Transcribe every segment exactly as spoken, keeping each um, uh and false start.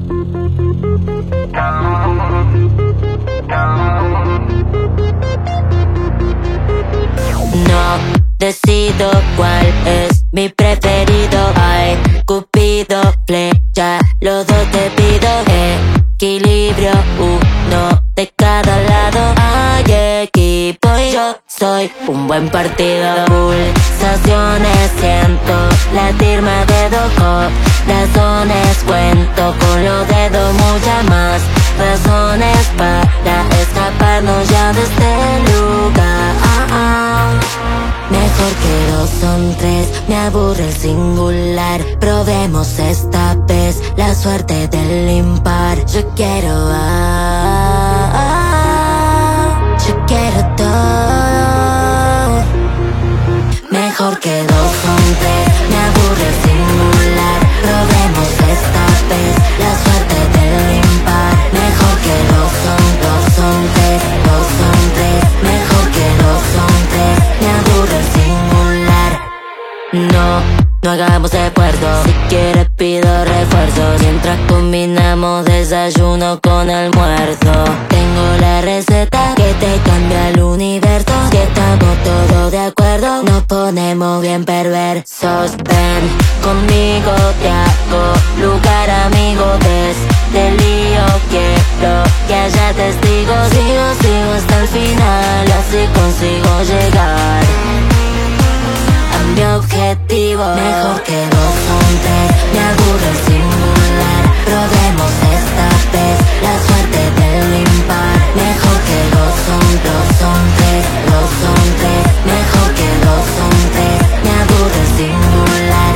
No decido cuál es mi preferido. Ay, Cupido, flecha, los dos te pido. Equilibrio, uno de cada lado. Hay equipo y yo soy un buen partido. Pulsaciones siento latir más dedo, corazones cuento con los dedos, muchas más razones para escaparnos ya de este lugar. Ah, ah. Mejor que dos son tres, me aburre el singular. Probemos esta vez la suerte del impar. Yo quiero ah, ah, yo quiero todo. Mejor que dos son tres, me aburre el singular. Probemos esta vez la suerte del impar. Mejor que dos son, dos son tres, dos son tres. Mejor que dos son tres, me aburre el singular. No, no hagamos esfuerzo. Si quieres pido refuerzos. Mientras combinamos desayuno con almuerzo. Tengo la receta que te cambia el universo. Si estamos todos de acuerdo, nos ponemos bien perversos. Ven conmigo, te hago lugar, amigo. Desde el lío quiero que haya testigos. Sigo, sigo hasta el final, así consigo llegar a mi objetivo. Mejor que dos son tres, me aburre el singular. Probemos esta vez la suerte del impar. Mejor que dos son, dos son tres, dos son tres. Mejor que dos son tres, me aburre el singular.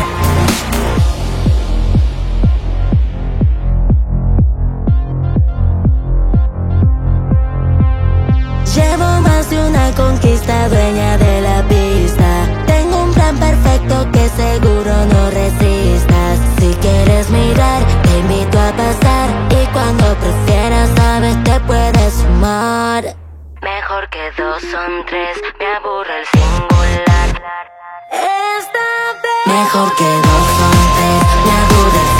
Llevo más de una conquista, dueña de la pista. Tengo un plan perfecto que seguro no resistas. Si quieres mirar, te invito a pasar. Y cuando prefieras, sabes, te puedes sumar. Mejor que dos son tres, me aburre el singular. Esta vez. Mejor que dos son tres, me aburre el singular.